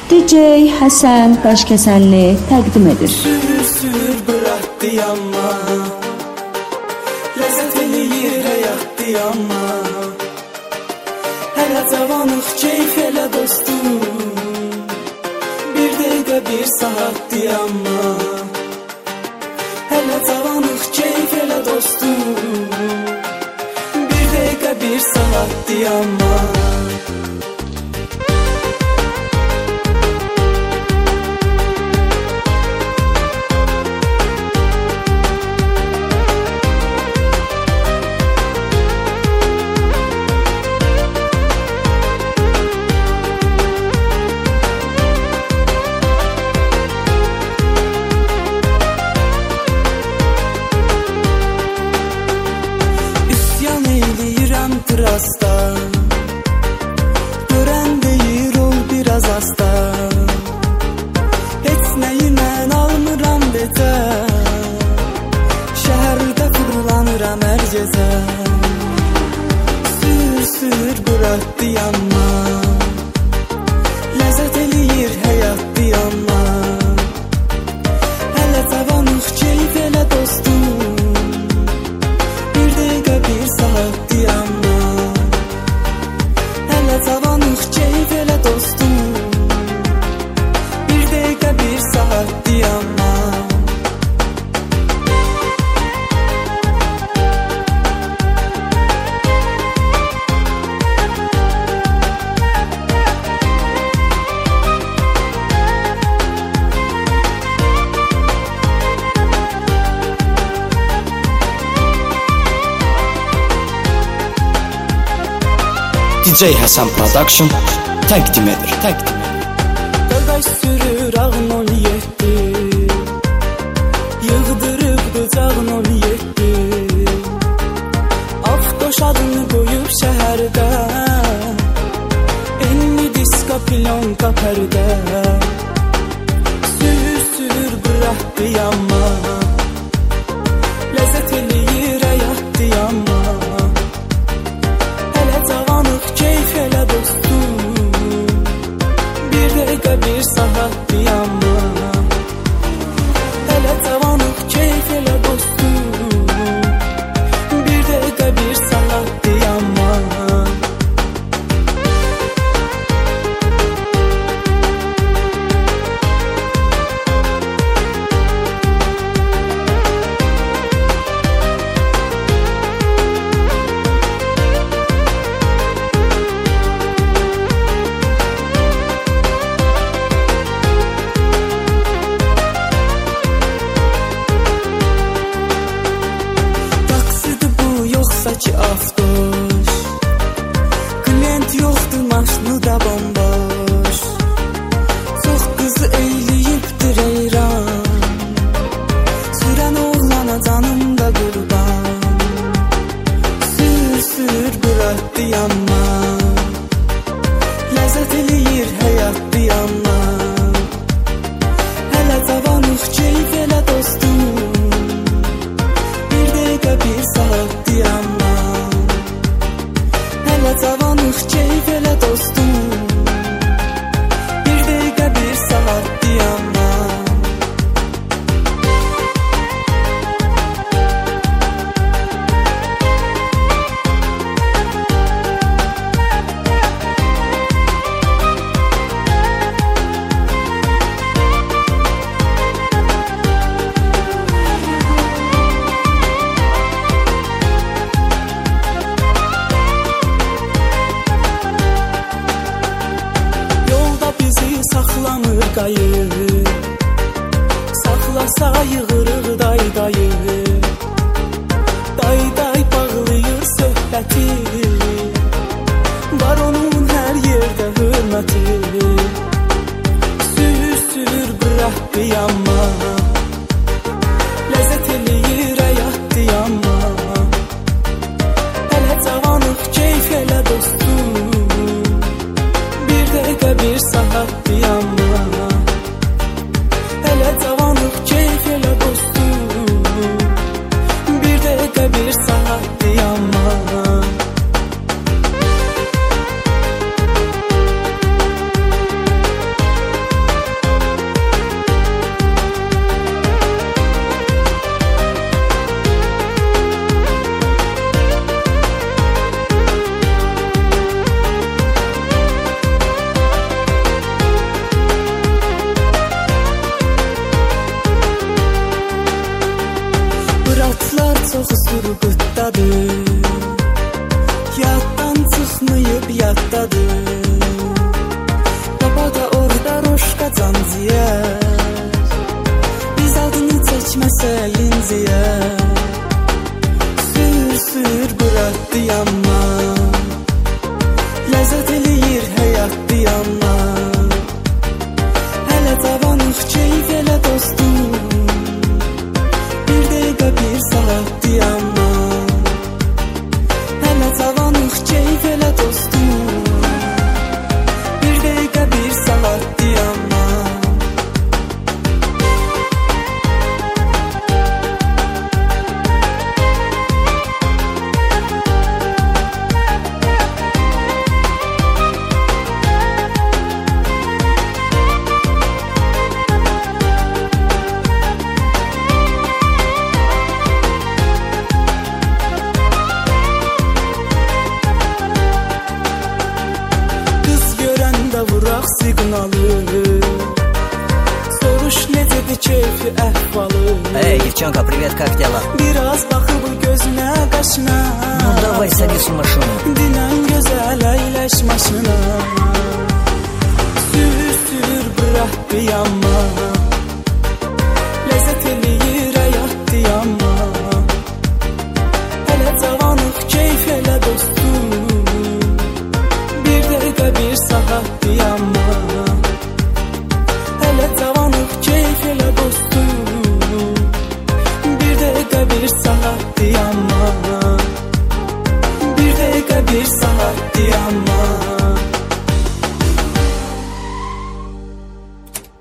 DJ Həsən Daşkəsənli təqdim edir. Sür bırak diyanma, ləzzət eləyir həyat diyanma. Hələ cavanıq keyf elə dostum, bir dəqiqə bir saat diyanma. Hələ cavanıq keyf elə dostum, bir dəqiqə bir saat diyanma. Görən deyir ol biraz asta, heç nəyi mən almıram becə, şəhərdə fırlanıram hər gecə. Sür bırak diyanma, ləzzət eləyir həyat diyanma. Hələ cavanıq keyf elə dostum, bir dəqiqə bir saat diyanma. Cavanıq keyf elə dostum, bir dəqiqə bir saat diyanma. DJ Həsən Production təqdim edir. Qardaş sürür ağın 17, yığdırıbdı cağın 17. Afqoş adını qoyub şəhərdə, enli diska plonka pərdə. Sür bırak diyanma, ləzzət eləyir həyat diyanma. Keyf elə dostum, bir dəqiqə bir saat diyanma. Hələ cavanıq keyf elə dostum, bir dəqiqə bir saat diyanma. Ki aftoş, klient yoxdur, maşını da bomboş. Çox qızı eyləyibdir eyran, sürən oğlana canım da qurban. Sür bırak diyanma, ləzzət eləyir həyat diyanma. Hələ cavanıq keyf elə dostum, bir dəqiqə bir saat diyanma. Cavanıq keyf elə dostum, bir dəqiqə bir saat diyanma. Saxlasa yığırıq day-dayı, day-day bağlayır söhbəti, var onun hər yerdə hörməti. Sür bırak diyanma, ləzzət eləyir həyat diyanma. Hələ cavanıq keyf elə dostum, bir dəqiqə bir saat diyanma. Hələ cavanıq keyf elə dostum, bir dəqiqə bir saat diyanma. hep yaddadır. Baba da orada roşka canciyə, biz adını çəkməsək inciyə. Sür bıraktı yanma, ləzzət eləyir həyatdı yanma. Hələ cavanıq keyf elə dostum, bir dəqiqə bir saatdı yanma. Hələ cavanıq keyf elə dostum, bir dəqiqə bir saatdı yanma. Vuraq siqnalı, soruş necədir keyfi əhvalı. Эй, девчонка, привет, как дела? Biraz baxıb gözünə qaşına, Ну давай садись в машину. Dinən gözəl əyləş maşına. Sür bıraktı yanma, ləzzət eləyir həyatdı yanma. Hələ cavanıq keyf elə dostum, bir dəqiqə bir saatdı yanma.